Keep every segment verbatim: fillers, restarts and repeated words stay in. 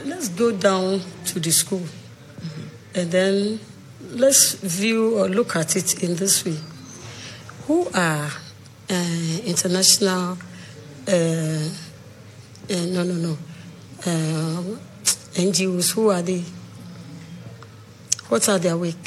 let's go down to the school, mm-hmm. and then let's view or look at it in this way. Who are uh, international, uh, uh, no, no, no, uh, N G Os, who are they? What are their work?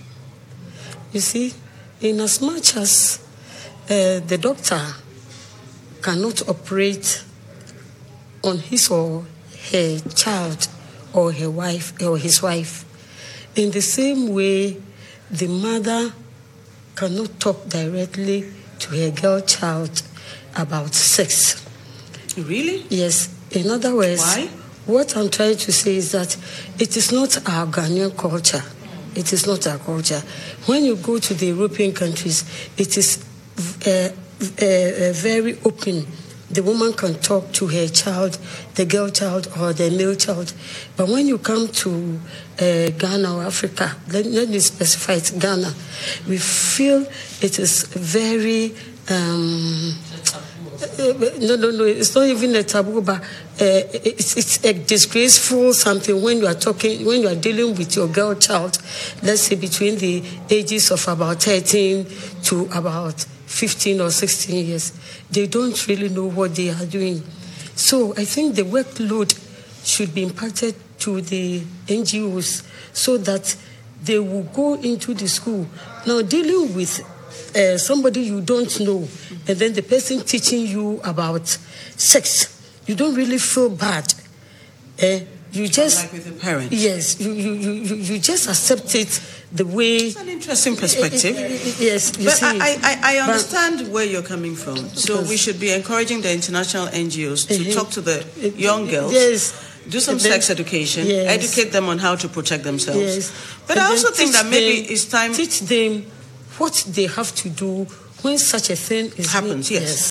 You see, in as much as uh, the doctor cannot operate on his or her child or her wife or his wife, in the same way, the mother cannot talk directly to her girl child about sex. Really? Yes. In other words, why? What I'm trying to say is that it is not our Ghanaian culture. It is not our culture. When you go to the European countries, it is uh, uh, uh, very open. The woman can talk to her child, the girl child or the male child. But when you come to uh, Ghana or Africa, let, let me specify it, Ghana, we feel it is very... Um, no, no, no, it's not even a taboo, but uh, it's, it's a disgraceful something when you are talking, when you are dealing with your girl child, let's say between the ages of about thirteen to about fifteen or sixteen years. They don't really know what they are doing. So I think the workload should be imparted to the N G Os so that they will go into the school. Now, dealing with uh, somebody you don't know, and then the person teaching you about sex, you don't really feel bad. Uh, you just... Like with the parents. Yes, you, you, you, you just accept it the way... It's an interesting perspective. Uh, uh, uh, yes, you but see. I, I, I understand but, where you're coming from. So we should be encouraging the international N G Os to uh-huh. talk to the young girls. Yes. Do some then, sex education, yes. Educate them on how to protect themselves. Yes. But and I also think that maybe them, it's time... Teach them what they have to do when such a thing is happens, yes. yes.